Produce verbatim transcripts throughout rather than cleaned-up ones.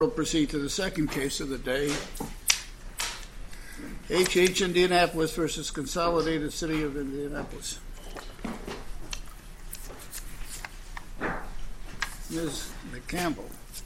We'll proceed to the second case of the day. H H Indianapolis versus Consolidated City of Indianapolis. Miz McCampbell.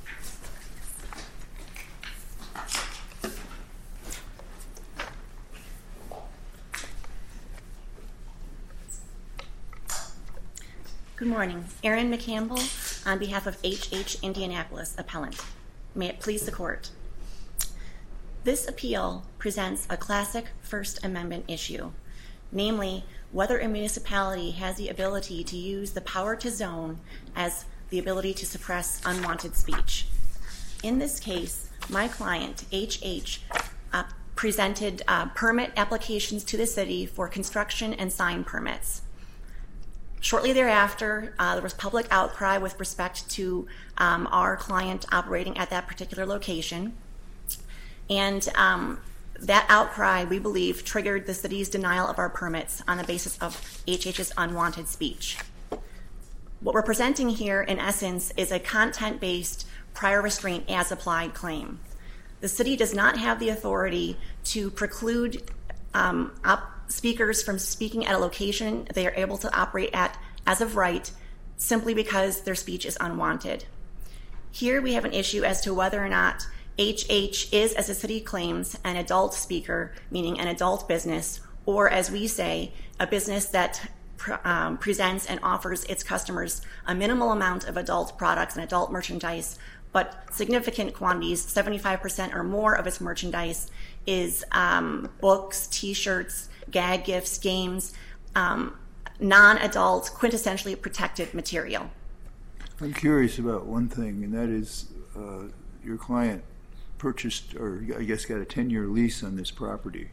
Good morning. Erin McCampbell on behalf of H H Indianapolis Appellant. May it please the Court. This appeal presents a classic First Amendment issue, namely whether a municipality has the ability to use the power to zone as the ability to suppress unwanted speech. In this case, my client, H H, uh, presented uh, permit applications to the city for construction and sign permits. Shortly thereafter, uh, there was public outcry with respect to um, our client operating at that particular location. And um, that outcry, we believe, triggered the city's denial of our permits on the basis of H H's unwanted speech. What we're presenting here, in essence, is a content-based prior restraint as applied claim. The city does not have the authority to preclude um, op- speakers from speaking at a location they are able to operate at as of right simply because their speech is unwanted. Here we have an issue as to whether or not H H is, as the city claims, an adult speaker, meaning an adult business, or as we say, a business that um, presents and offers its customers a minimal amount of adult products and adult merchandise, but significant quantities, seventy-five percent or more of its merchandise, is um, books, T-shirts, gag gifts, games, um, non-adult, quintessentially protected material. I'm curious about one thing, and that is uh, your client purchased, or I guess got a ten-year lease on this property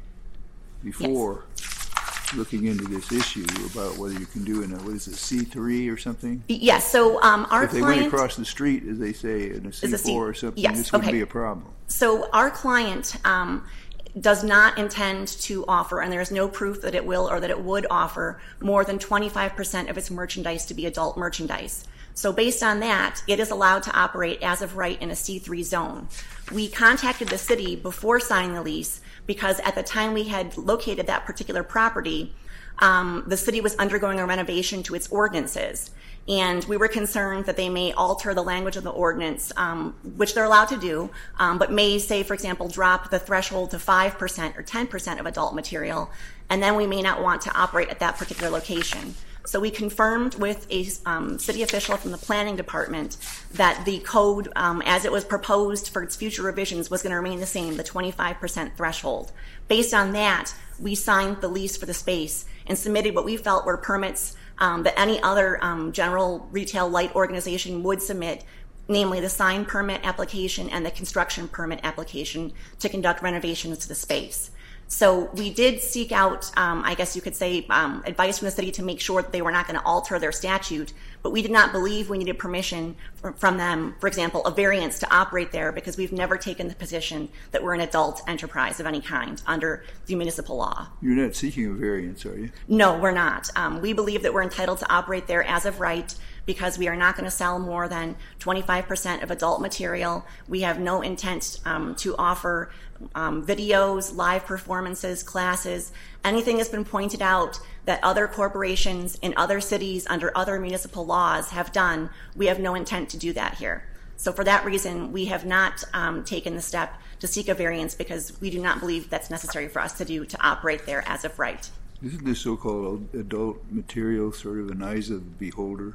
before yes. looking into this issue about whether you can do in a, what is it, C three or something? Yes, so um, our if client... If they went across the street, as they say, in a C four a C, or something, yes, this wouldn't okay. be a problem. So our client um, does not intend to offer, and there is no proof that it will or that it would offer, more than twenty-five percent of its merchandise to be adult merchandise. So based on that, it is allowed to operate as of right in a C three zone. We contacted the city before signing the lease because at the time we had located that particular property, um, the city was undergoing a renovation to its ordinances. And we were concerned that they may alter the language of the ordinance, um, which they're allowed to do, um, but may say, for example, drop the threshold to five percent or ten percent of adult material, and then we may not want to operate at that particular location. So we confirmed with a um, city official from the planning department that the code, um, as it was proposed for its future revisions, was going to remain the same, the twenty-five percent threshold. Based on that, we signed the lease for the space and submitted what we felt were permits um, that any other um, general retail light organization would submit, namely the sign permit application and the construction permit application to conduct renovations to the space. So we did seek out, um, I guess you could say, um, advice from the city to make sure that they were not going to alter their statute, but we did not believe we needed permission from them, for example, a variance to operate there, because we've never taken the position that we're an adult enterprise of any kind under the municipal law. You're not seeking a variance, are you? No, we're not. Um, we believe that we're entitled to operate there as of right because we are not going to sell more than twenty-five percent of adult material. We have no intent um, to offer um, videos, live performances, classes. Anything has been pointed out that other corporations in other cities under other municipal laws have done. We have no intent to do that here. So for that reason, we have not um, taken the step to seek a variance because we do not believe that's necessary for us to do to operate there as of right. Isn't this so-called adult material sort of an eyes of the beholder?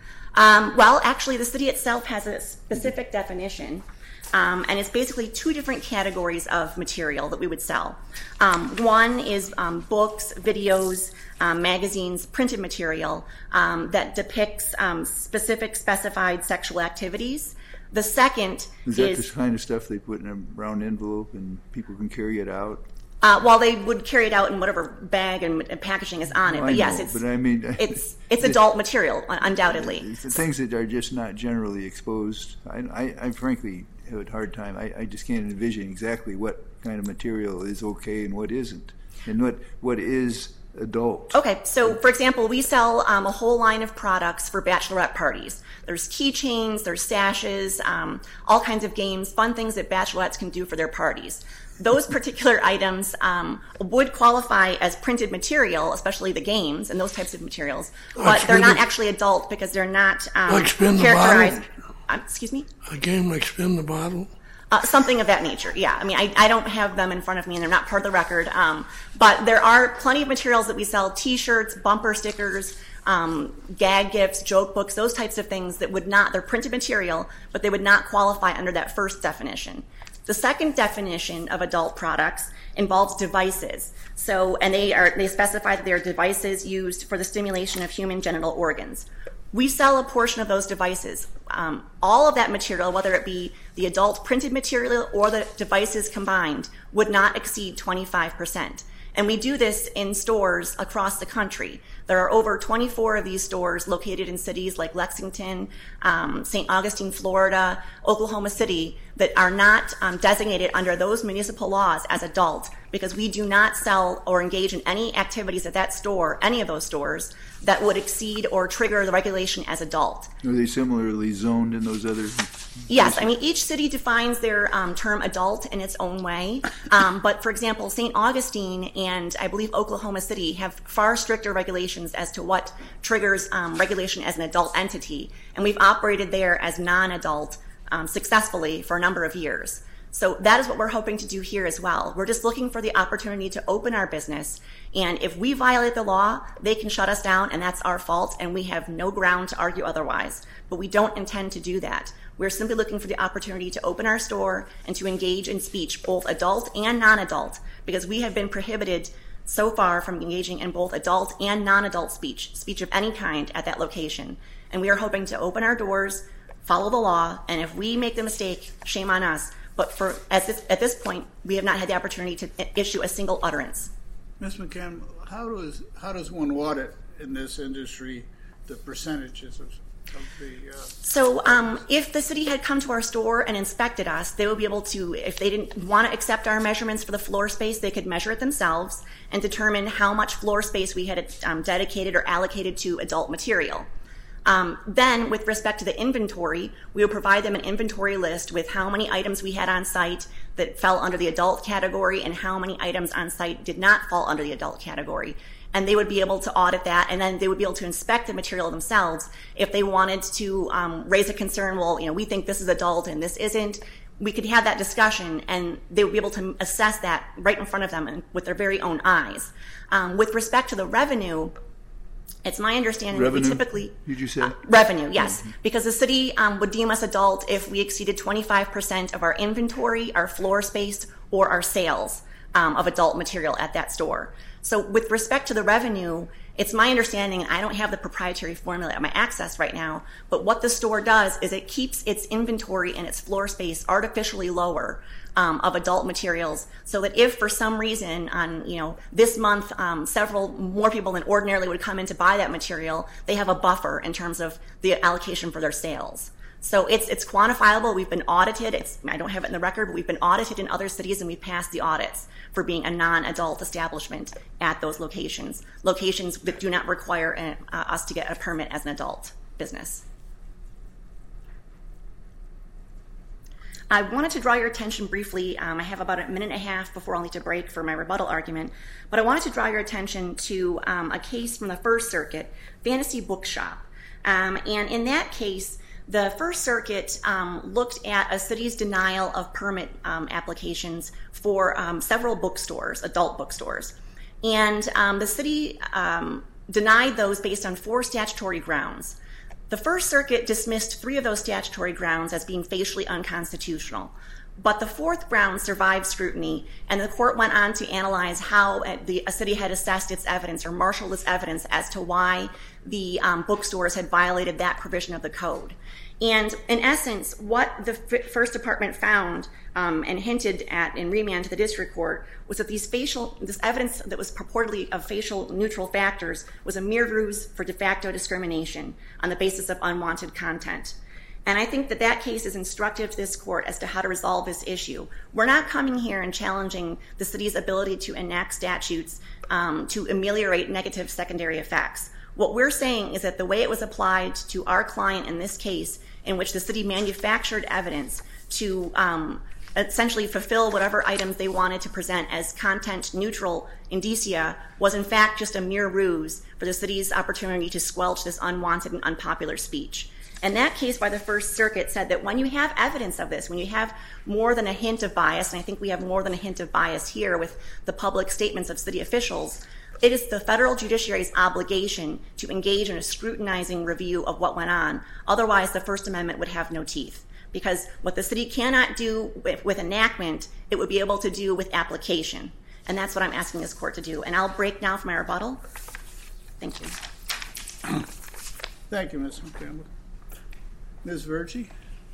Um, well, actually, the city itself has a specific definition, um, and it's basically two different categories of material that we would sell. Um, one is um, books, videos, um, magazines, printed material um, that depicts um, specific specified sexual activities. The second is... Is that is, the kind of stuff they put in a round envelope and people can carry it out? Uh, well, they would carry it out in whatever bag and, and packaging is on it. Oh, but I yes, know, it's but I mean, it's it's adult material, undoubtedly. It's the things that are just not generally exposed. I, I, I frankly have a hard time. I, I just can't envision exactly what kind of material is okay and what isn't, and what what is adult? Okay, so for example, we sell um, a whole line of products for bachelorette parties. There's keychains, there's sashes, um, all kinds of games, fun things that bachelorettes can do for their parties. Those particular items um, would qualify as printed material, especially the games and those types of materials, but Like they're not spin the- actually adult because they're not um, Like spin the characterized. bottle? Um, excuse me? A game like Spin the Bottle? Uh, something of that nature, yeah. I mean, I, I don't have them in front of me, and they're not part of the record. Um, but there are plenty of materials that we sell: T-shirts, bumper stickers, um, gag gifts, joke books, those types of things that would not, they're printed material, but they would not qualify under that first definition. The second definition of adult products involves devices. So, and they are they specify that they are devices used for the stimulation of human genital organs. We sell a portion of those devices. Um, all of that material, whether it be the adult printed material or the devices combined, would not exceed twenty-five percent. And we do this in stores across the country. There are over twenty-four of these stores located in cities like Lexington, um, Saint Augustine, Florida, Oklahoma City, that are not um, designated under those municipal laws as adult, because we do not sell or engage in any activities at that store, any of those stores, that would exceed or trigger the regulation as adult. Are they similarly zoned in those other? Yes, I mean, each city defines their um, term adult in its own way. Um, but, for example, Saint Augustine and I believe Oklahoma City have far stricter regulations as to what triggers um, regulation as an adult entity. And we've operated there as non-adult um, successfully for a number of years. So that is what we're hoping to do here as well. We're just looking for the opportunity to open our business. And if we violate the law, they can shut us down, and that's our fault, and we have no ground to argue otherwise. But we don't intend to do that. We're simply looking for the opportunity to open our store and to engage in speech, both adult and non-adult, because we have been prohibited so far from engaging in both adult and non-adult speech, speech of any kind at that location. And we are hoping to open our doors, follow the law, and if we make the mistake, shame on us. But for at this, at this point, we have not had the opportunity to issue a single utterance. Miz McCann, how does how does one audit in this industry the percentages of, of the? Uh... So, um, if the city had come to our store and inspected us, they would be able to, if they didn't want to accept our measurements for the floor space, they could measure it themselves and determine how much floor space we had um, dedicated or allocated to adult material. Um, then, with respect to the inventory, we would provide them an inventory list with how many items we had on site that fell under the adult category and how many items on site did not fall under the adult category. And they would be able to audit that, and then they would be able to inspect the material themselves. If they wanted to um, raise a concern, well, you know, we think this is adult and this isn't, we could have that discussion, and they would be able to assess that right in front of them and with their very own eyes. Um, with respect to the revenue, it's my understanding Revenue? that we typically... Did you say? Uh, revenue, yes. Mm-hmm. Because the city um, would deem us adult if we exceeded twenty-five percent of our inventory, our floor space, or our sales um, of adult material at that store. So with respect to the revenue, it's my understanding, I don't have the proprietary formula at my access right now, but what the store does is it keeps its inventory and its floor space artificially lower um, of adult materials, so that if for some reason on, you know, this month um, several more people than ordinarily would come in to buy that material, they have a buffer in terms of the allocation for their sales. So it's it's quantifiable. We've been audited. It's, I don't have it in the record, but we've been audited in other cities, and we've passed the audits for being a non-adult establishment at those locations, locations that do not require uh, us to get a permit as an adult business. I wanted to draw your attention briefly. Um, I have about a minute and a half before I'll need to break for my rebuttal argument, but I wanted to draw your attention to um, a case from the First Circuit, Fantasy Bookshop. Um, and in that case, the First Circuit um, looked at a city's denial of permit um, applications for um, several bookstores, adult bookstores. And um, the city um, denied those based on four statutory grounds. The First Circuit dismissed three of those statutory grounds as being facially unconstitutional. But the fourth ground survived scrutiny, and the court went on to analyze how the, a city had assessed its evidence or marshaled its evidence as to why the um, bookstores had violated that provision of the code. And in essence, what the First Department found um, and hinted at in remand to the district court was that these facial, this evidence that was purportedly of facial neutral factors was a mere ruse for de facto discrimination on the basis of unwanted content. And I think that that case is instructive to this court as to how to resolve this issue. We're not coming here and challenging the city's ability to enact statutes um, to ameliorate negative secondary effects. What we're saying is that the way it was applied to our client in this case, in which the city manufactured evidence to um, essentially fulfill whatever items they wanted to present as content-neutral indicia, was in fact just a mere ruse for the city's opportunity to squelch this unwanted and unpopular speech. And that case by the First Circuit said that when you have evidence of this, when you have more than a hint of bias, and I think we have more than a hint of bias here with the public statements of city officials, it is the federal judiciary's obligation to engage in a scrutinizing review of what went on. Otherwise, the First Amendment would have no teeth. Because what the city cannot do with, with enactment, it would be able to do with application. And that's what I'm asking this court to do. And I'll break now for my rebuttal. Thank you. Thank you, Miz McCampbell. Miz Verge?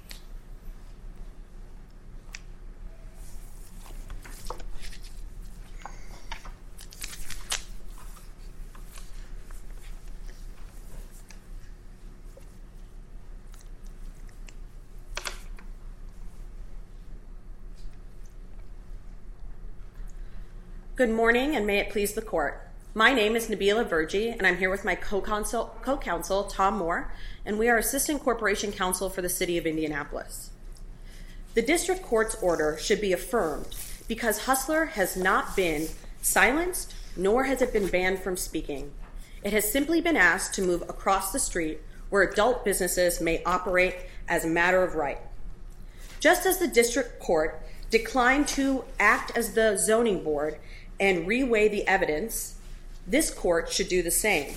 Good morning, and may it please the court. My name is Nabila Verge, and I'm here with my co-counsel, co-counsel, Tom Moore, and we are Assistant Corporation Counsel for the City of Indianapolis. The district court's order should be affirmed because Hustler has not been silenced, nor has it been banned from speaking. It has simply been asked to move across the street where adult businesses may operate as a matter of right. Just as the district court declined to act as the zoning board and reweigh the evidence, this court should do the same.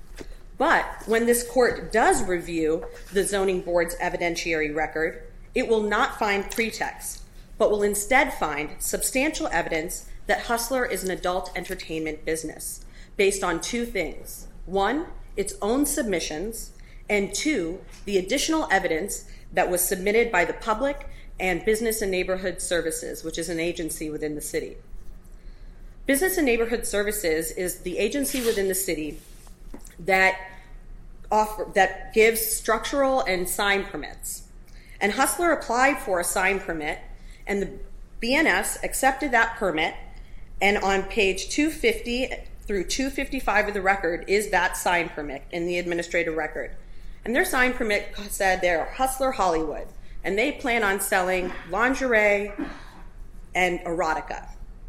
But when this court does review the zoning board's evidentiary record, it will not find pretext, but will instead find substantial evidence that Hustler is an adult entertainment business based on two things. One, its own submissions, and two, the additional evidence that was submitted by the public and Business and Neighborhood Services, which is an agency within the city. Business and Neighborhood Services is the agency within the city that offer, that gives structural and sign permits. And Hustler applied for a sign permit, and the B N S accepted that permit, and on page two fifty through two fifty-five of the record is that sign permit in the administrative record. And their sign permit said they're Hustler Hollywood, and they plan on selling lingerie and erotica.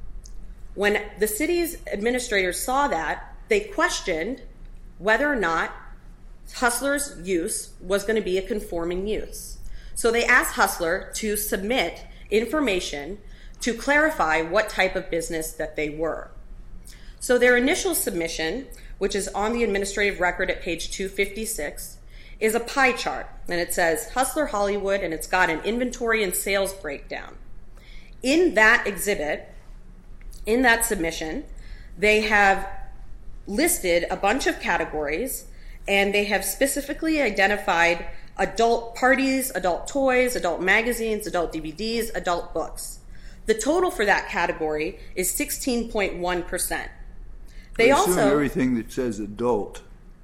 When the city's administrators saw that, they questioned whether or not Hustler's use was going to be a conforming use. So they asked Hustler to submit information to clarify what type of business that they were. So their initial submission, which is on the administrative record at page two fifty-six, is a pie chart, and it says Hustler Hollywood, and it's got an inventory and sales breakdown. In that exhibit, in that submission, they have listed a bunch of categories, and they have specifically identified adult parties, adult toys, adult magazines, adult D V Ds, adult books. The total for that category is sixteen point one percent. They I assume also everything that says adult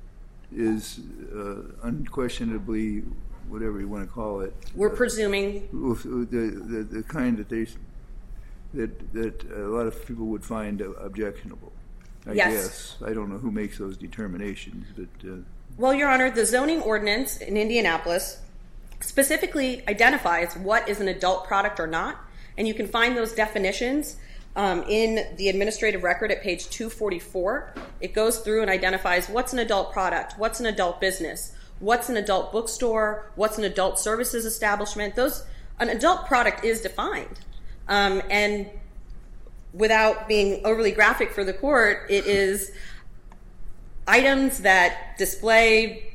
is uh, unquestionably, whatever you want to call it. We're uh, presuming the, the the kind that they that that a lot of people would find objectionable. I Yes. guess I don't know who makes those determinations, but uh, Well, Your Honor, the zoning ordinance in Indianapolis specifically identifies what is an adult product or not, and you can find those definitions um, in the administrative record at page two forty-four. It goes through and identifies what's an adult product, what's an adult business, what's an adult bookstore, what's an adult services establishment. Those, an adult product is defined. Um, and without being overly graphic for the court, it is items that display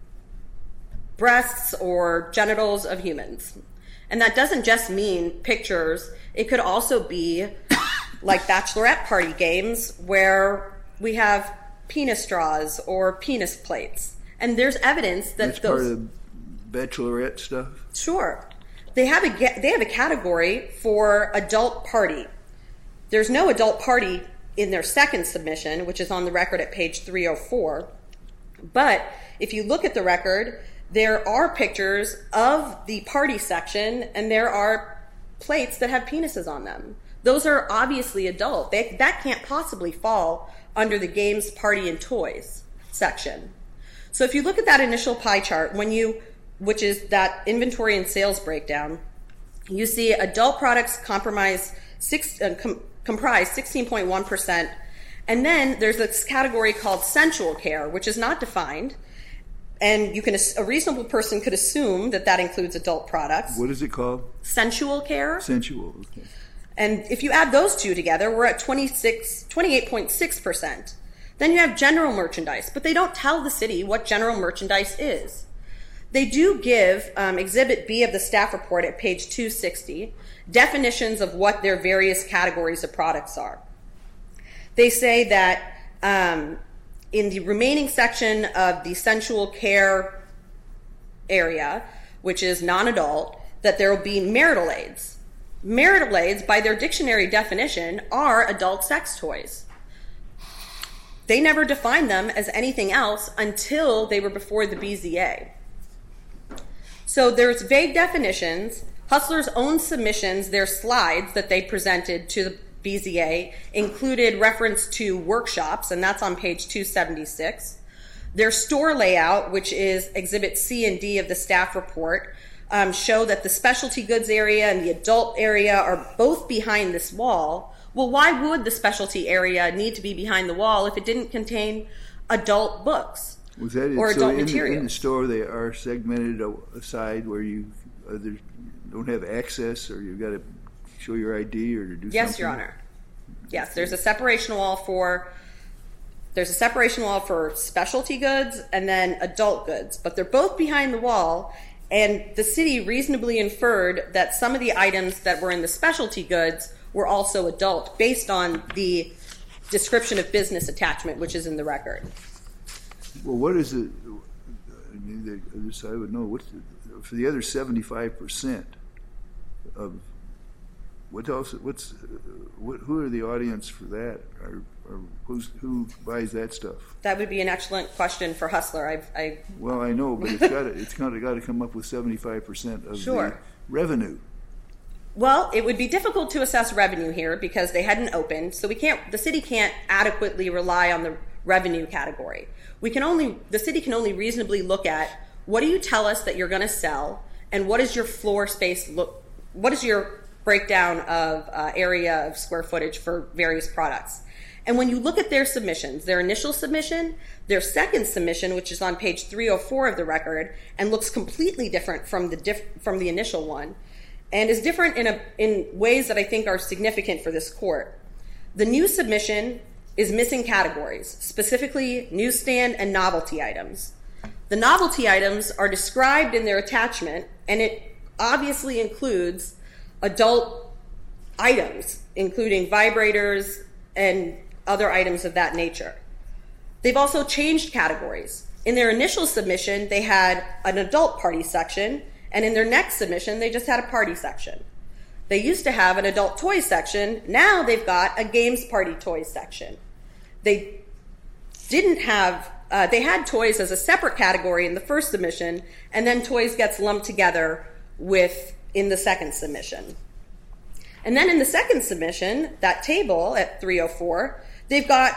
breasts or genitals of humans. And that doesn't just mean pictures. It could also be like bachelorette party games where we have penis straws or penis plates. And there's evidence that that's those... part of the bachelorette stuff. Sure. They have a they have a category for adult party. There's no adult party in their second submission, which is on the record at page three oh four. But if you look at the record, there are pictures of the party section, and there are plates that have penises on them. Those are obviously adult. They, that can't possibly fall under the games, party, and toys section. So if you look at that initial pie chart, when you, which is that inventory and sales breakdown, you see adult products compromise six, uh, com, comprise sixteen point one percent, and then there's this category called sensual care, which is not defined, and you can a reasonable person could assume that that includes adult products. What is it called? Sensual care. Sensual. Okay. And if you add those two together, we're at twenty-six, twenty-eight point six percent. Then you have general merchandise, but they don't tell the city what general merchandise is. They do give um, Exhibit B of the staff report at page two sixty definitions of what their various categories of products are. They say that um, in the remaining section of the sensual care area, which is non-adult, that there will be marital aids. Marital aids, by their dictionary definition, are adult sex toys. They never defined them as anything else until they were before the B Z A. So there's vague definitions. Hustler's own submissions, their slides that they presented to the B Z A, included reference to workshops, and that's on page two seventy-six. Their store layout, which is Exhibit C and D of the staff report, um, show that the specialty goods area and the adult area are both behind this wall. Well, why would the specialty area need to be behind the wall if it didn't contain adult books Was that it? or So adult in the, materials? in the store, they are segmented aside where you either don't have access or you've got to show your I D or to do Yes, something? Your Honor. Yes, there's a separation wall for there's a separation wall for specialty goods and then adult goods, but they're both behind the wall, and the city reasonably inferred that some of the items that were in the specialty goods were also adult based on the description of business attachment, which is in the record. Well, what is it? I mean, the other side would know. What's the, for the other seventy-five percent of what else? What's what, who are the audience for that? Or, or who's, who buys that stuff? That would be an excellent question for Hustler. I've, I Well, I know, but it's got to it's kind of got to come up with seventy-five percent of Sure. the revenue. Well, it would be difficult to assess revenue here because they hadn't opened, so we can't. The city can't adequately rely on the revenue category. We can only the city can only reasonably look at what do you tell us that you're going to sell, and what is your floor space look? What is your breakdown of uh, area of square footage for various products? And when you look at their submissions, their initial submission, their second submission, which is on page three oh four of the record, and looks completely different from the diff- from the initial one, and is different in a, in ways that I think are significant for this court. The new submission is missing categories, specifically newsstand and novelty items. The novelty items are described in their attachment, and it obviously includes adult items, including vibrators and other items of that nature. They've also changed categories. In their initial submission, they had an adult party section, and in their next submission, they just had a party section. They used to have an adult toys section. Now they've got a games party toys section. They didn't have, uh, they had toys as a separate category in the first submission, and then toys gets lumped together with in the second submission. And then in the second submission, that table at three oh four, they've got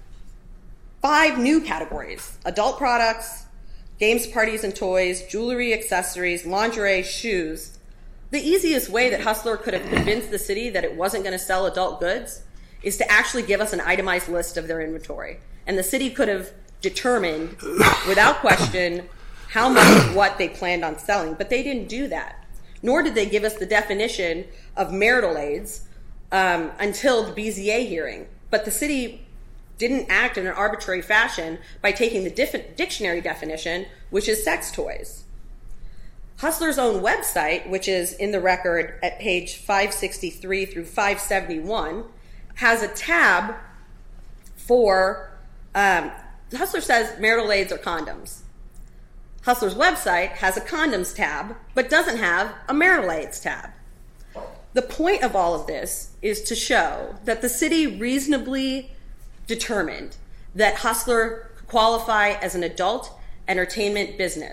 five new categories: adult products, games, parties, and toys, jewelry, accessories, lingerie, shoes. The easiest way that Hustler could have convinced the city that it wasn't going to sell adult goods is to actually give us an itemized list of their inventory. And the city could have determined, without question, how much of what they planned on selling. But they didn't do that. Nor did they give us the definition of marital aids um, until the B Z A hearing. But the city didn't act in an arbitrary fashion by taking the diff- dictionary definition, which is sex toys. Hustler's own website, which is in the record at page five sixty-three through five seventy-one, has a tab for, um, Hustler says marital aids or condoms. Hustler's website has a condoms tab, but doesn't have a marital aids tab. The point of all of this is to show that the city reasonably determined that Hustler could qualify as an adult entertainment business.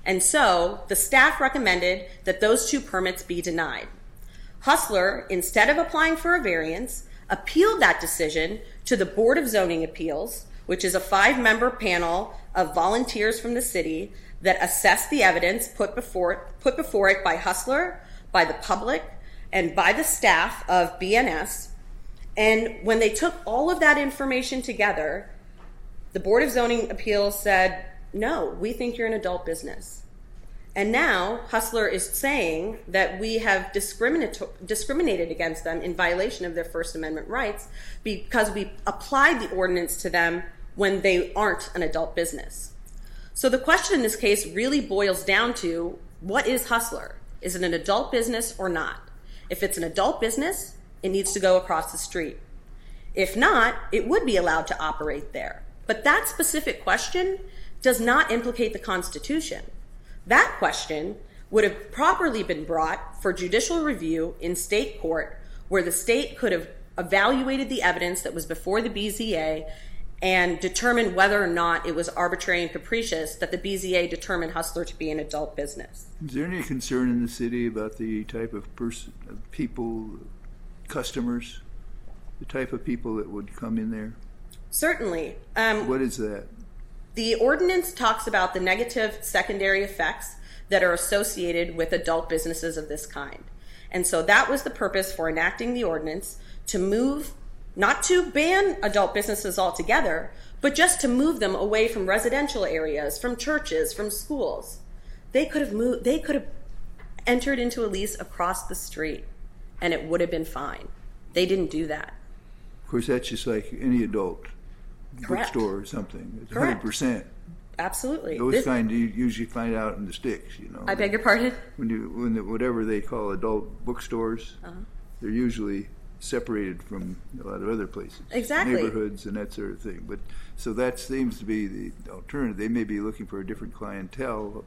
And so the staff recommended that those two permits be denied. Hustler, instead of applying for a variance, appealed that decision to the Board of Zoning Appeals, which is a five-member panel of volunteers from the city that assess the evidence put before, put before it by Hustler, by the public, and by the staff of B N S. And when they took all of that information together, the Board of Zoning Appeals said, no, we think you're an adult business. And now Hustler is saying that we have discriminated against them in violation of their First Amendment rights because we applied the ordinance to them when they aren't an adult business. So the question in this case really boils down to, what is Hustler? Is it an adult business or not? If it's an adult business, it needs to go across the street. If not, it would be allowed to operate there. But that specific question does not implicate the Constitution. That question would have properly been brought for judicial review in state court, where the state could have evaluated the evidence that was before the B Z A and determined whether or not it was arbitrary and capricious that the B Z A determined Hustler to be an adult business. Is there any concern in the city about the type of person, of people, customers, the type of people that would come in there? Certainly. Um, what is that? The ordinance talks about the negative secondary effects that are associated with adult businesses of this kind. And so that was the purpose for enacting the ordinance, to move, not to ban adult businesses altogether, but just to move them away from residential areas, from churches, from schools. They could have moved, they could have entered into a lease across the street, and it would have been fine. They didn't do that. Of course, that's just like any adult Correct. bookstore or something. It's Correct. one hundred percent. Absolutely. Those This- kind you usually find out in the sticks, you know. I beg your pardon? When you, when the, whatever they call adult bookstores, Uh-huh. they're usually separated from a lot of other places. Exactly. Neighborhoods and that sort of thing. But so that seems to be the alternative. They may be looking for a different clientele.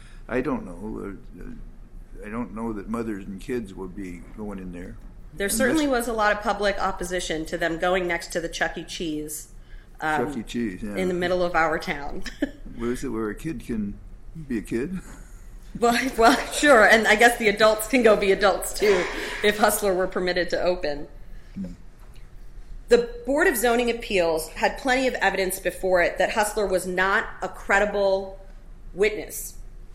I don't know. I don't know that mothers and kids would be going in there. There certainly was a lot of public opposition to them going next to the Chuck E. Cheese um, Chuck E. Cheese, yeah. in the middle of our town. Where is it where a kid can be a kid? well, well, sure, and I guess the adults can go be adults too if Hustler were permitted to open. Hmm. The Board of Zoning Appeals had plenty of evidence before it that Hustler was not a credible witness.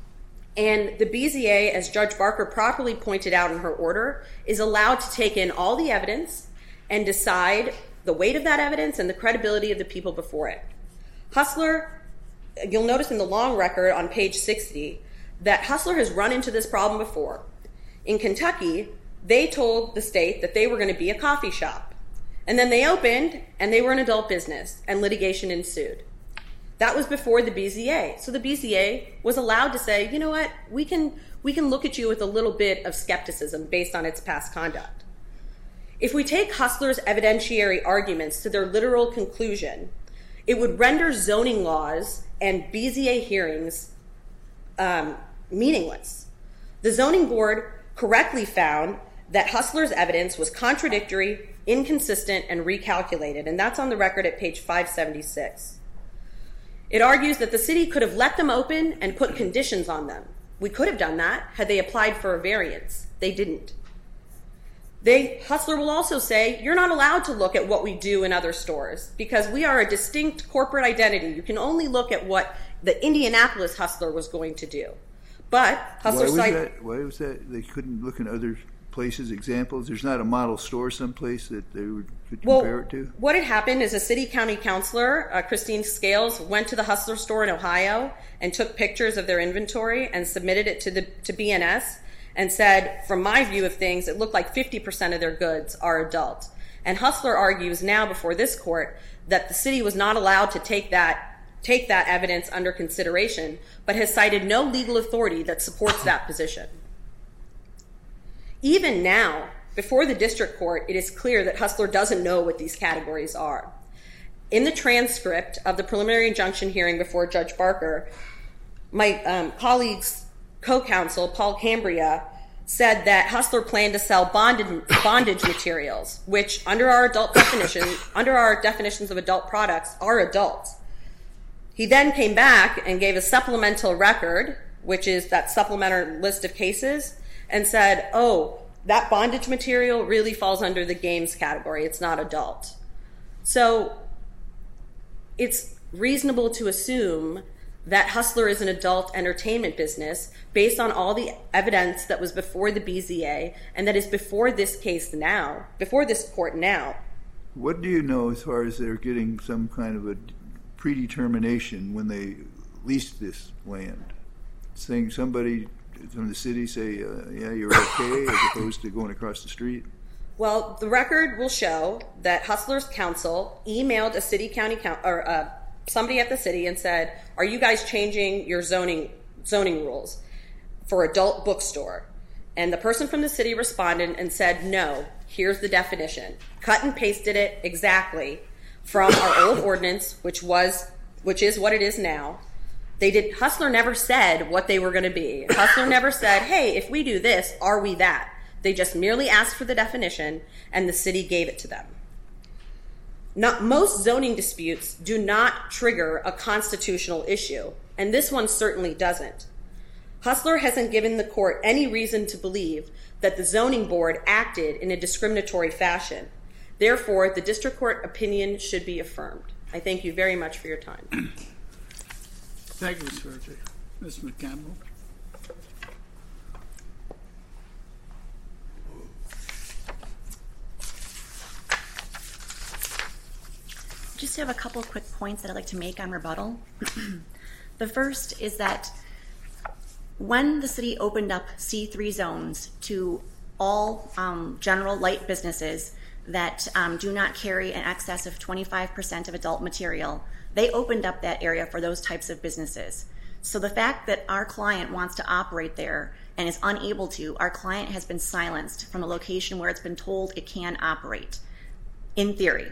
And the B Z A, as Judge Barker properly pointed out in her order, is allowed to take in all the evidence and decide the weight of that evidence and the credibility of the people before it. Hustler, you'll notice in the long record on page sixty that Hustler has run into this problem before. In Kentucky, they told the state that they were going to be a coffee shop. And then they opened, and they were an adult business, and litigation ensued. That was before the B Z A. So the B Z A was allowed to say, you know what, we can we can look at you with a little bit of skepticism based on its past conduct. If we take Hustler's evidentiary arguments to their literal conclusion, it would render zoning laws and B Z A hearings um, meaningless. The zoning board correctly found that Hustler's evidence was contradictory, inconsistent, and recalculated, and that's on the record at page five seventy-six. It argues that the city could have let them open and put conditions on them. We could have done that had they applied for a variance. They didn't. They, Hustler will also say, you're not allowed to look at what we do in other stores because we are a distinct corporate identity. You can only look at what the Indianapolis Hustler was going to do. But Hustler why was site, that? Why was that? They couldn't look in other places, examples? There's not a model store someplace that they would, could well, compare it to? What had happened is a city county councilor, uh, Christine Scales, went to the Hustler store in Ohio and took pictures of their inventory and submitted it to the to B N S and said, from my view of things, it looked like fifty percent of their goods are adult. And Hustler argues now before this court that the city was not allowed to take that take that evidence under consideration, but has cited no legal authority that supports that position. Even now, before the district court, it is clear that Hustler doesn't know what these categories are. In the transcript of the preliminary injunction hearing before Judge Barker, my um, colleague's co-counsel, Paul Cambria, said that Hustler planned to sell bondage, bondage materials, which under our adult definition, under our definitions of adult products, are adults. He then came back and gave a supplemental record which is that supplementary list of cases, and said, oh, that bondage material really falls under the games category. It's not adult. So it's reasonable to assume that Hustler is an adult entertainment business based on all the evidence that was before the B Z A and that is before this case now, before this court now. What do you know as far as they're getting some kind of a predetermination when they leased this land? Saying somebody from the city say, uh, yeah, you're okay, as opposed to going across the street? Well, the record will show that Hustler's counsel emailed a city county coun- or uh, somebody at the city and said, are you guys changing your zoning zoning rules for adult bookstore? And the person from the city responded and said, no, here's the definition. Cut and pasted it exactly from our old ordinance, which was, which is what it is now. They did. Hustler never said what they were going to be. Hustler never said, hey, if we do this, are we that? They just merely asked for the definition, and the city gave it to them. Not, most zoning disputes do not trigger a constitutional issue, and this one certainly doesn't. Hustler hasn't given the court any reason to believe that the zoning board acted in a discriminatory fashion. Therefore, the district court opinion should be affirmed. I thank you very much for your time. Thank you, Miz Virgie. Miz McCampbell. Just have a couple of quick points that I'd like to make on rebuttal. The first is that when the city opened up C three zones to all um, general light businesses that um, do not carry an excess of twenty-five percent of adult material, they opened up that area for those types of businesses. So the fact that our client wants to operate there and is unable to, our client has been silenced from a location where it's been told it can operate, in theory.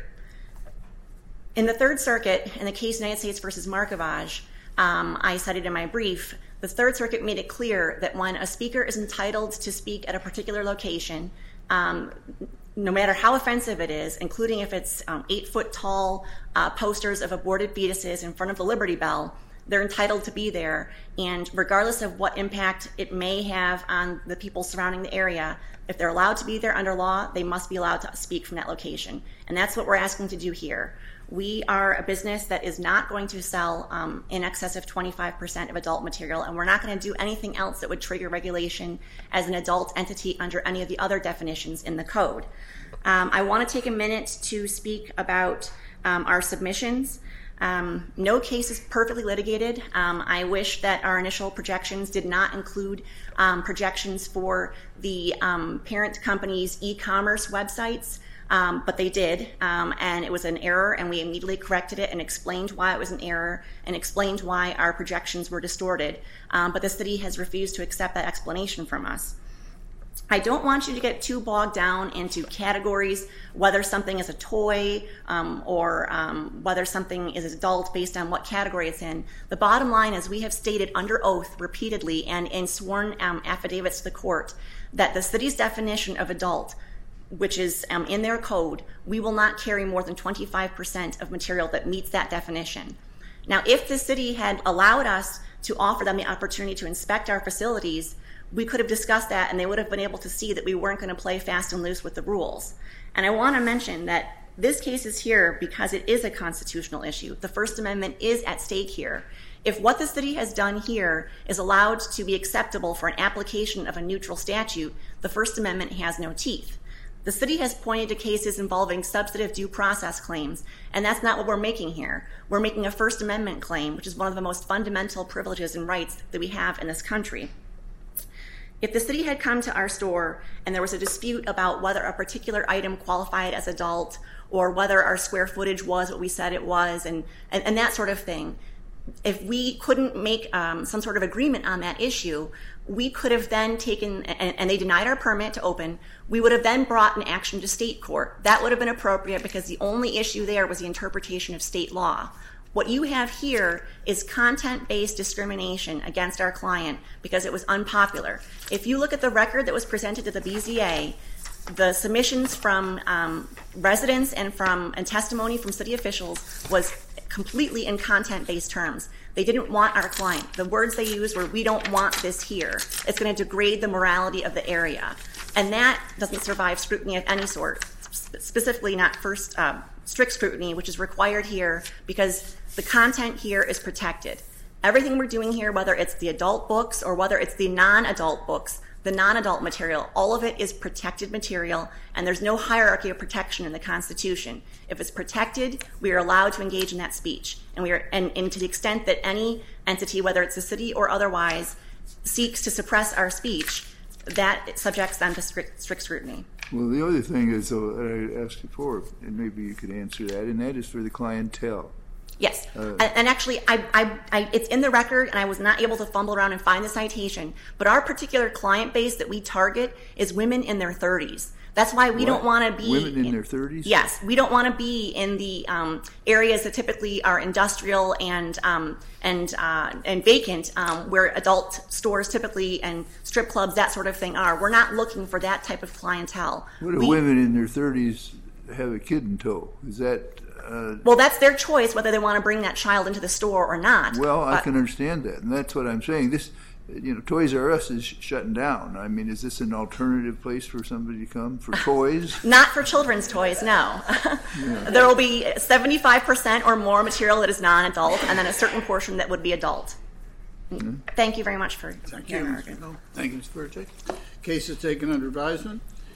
In the Third Circuit, in the case United States versus Markovage, um, I cited in my brief, the Third Circuit made it clear that when a speaker is entitled to speak at a particular location, um, no matter how offensive it is, including if it's um, eight-foot-tall uh, posters of aborted fetuses in front of the Liberty Bell, they're entitled to be there. And regardless of what impact it may have on the people surrounding the area, if they're allowed to be there under law, they must be allowed to speak from that location. And that's what we're asking to do here. We are a business that is not going to sell um, in excess of twenty-five percent of adult material, and we're not going to do anything else that would trigger regulation as an adult entity under any of the other definitions in the code. Um, I want to take a minute to speak about um, our submissions. Um, no case is perfectly litigated. Um, I wish that our initial projections did not include um, projections for the um, parent company's e-commerce websites. Um, but they did, um, and it was an error, and we immediately corrected it and explained why it was an error and explained why our projections were distorted. Um, but the city has refused to accept that explanation from us. I don't want you to get too bogged down into categories, whether something is a toy um, or um, whether something is adult based on what category it's in. The bottom line is we have stated under oath repeatedly and in sworn um, affidavits to the court that the city's definition of adult, which is um, in their code, we will not carry more than twenty-five percent of material that meets that definition. Now, if the city had allowed us to offer them the opportunity to inspect our facilities, we could have discussed that and they would have been able to see that we weren't going to play fast and loose with the rules. And I want to mention that this case is here because it is a constitutional issue. The First Amendment is at stake here. If what the city has done here is allowed to be acceptable for an application of a neutral statute, the First Amendment has no teeth. The city has pointed to cases involving substantive due process claims, and that's not what we're making here. We're making a First Amendment claim, which is one of the most fundamental privileges and rights that we have in this country. If the city had come to our store and there was a dispute about whether a particular item qualified as adult or whether our square footage was what we said it was and, and, and that sort of thing, if we couldn't make um, some sort of agreement on that issue, we could have then taken, and, and they denied our permit to open, we would have then brought an action to state court. That would have been appropriate because the only issue there was the interpretation of state law. What you have here is content-based discrimination against our client because it was unpopular. If you look at the record that was presented to the B Z A, the submissions from um, residents and from and testimony from city officials was completely in content-based terms. They didn't want our client. The words they used were, we don't want this here. It's going to degrade the morality of the area. And that doesn't survive scrutiny of any sort, specifically not first uh, strict scrutiny, which is required here because the content here is protected. Everything we're doing here, whether it's the adult books or whether it's the non-adult books, the non-adult material, all of it is protected material, and there's no hierarchy of protection in the Constitution. If it's protected, we are allowed to engage in that speech. And, we are, and, and to the extent that any entity, whether it's the city or otherwise, seeks to suppress our speech, that subjects them to strict, strict scrutiny. Well, the other thing is, though, that I asked before, and maybe you could answer that, and that is for the clientele. Yes, Uh, and, and actually, I, I, I, it's in the record, and I was not able to fumble around and find the citation, but our particular client base that we target is women in their thirties. That's why we What? don't want to be... Women in their thirties? Yes, we don't want to be in the um, areas that typically are industrial and um, and uh, and vacant, um, where adult stores typically and strip clubs, that sort of thing are. We're not looking for that type of clientele. What if We- women in their thirties have a kid in tow? Is that... Uh, Well, that's their choice whether they want to bring that child into the store or not. well, I But- can understand that, and that's what I'm saying. This, you know, Toys R Us is sh- shutting down. I mean, is this an alternative place for somebody to come for toys? Not for children's toys, no. There will be seventy-five percent or more material that is non-adult, and then a certain portion that would be adult. Thank you very much for Thank you, hearing our Miz argument. Miguel. Thank you, Miz Burchett. Case is taken under advisement.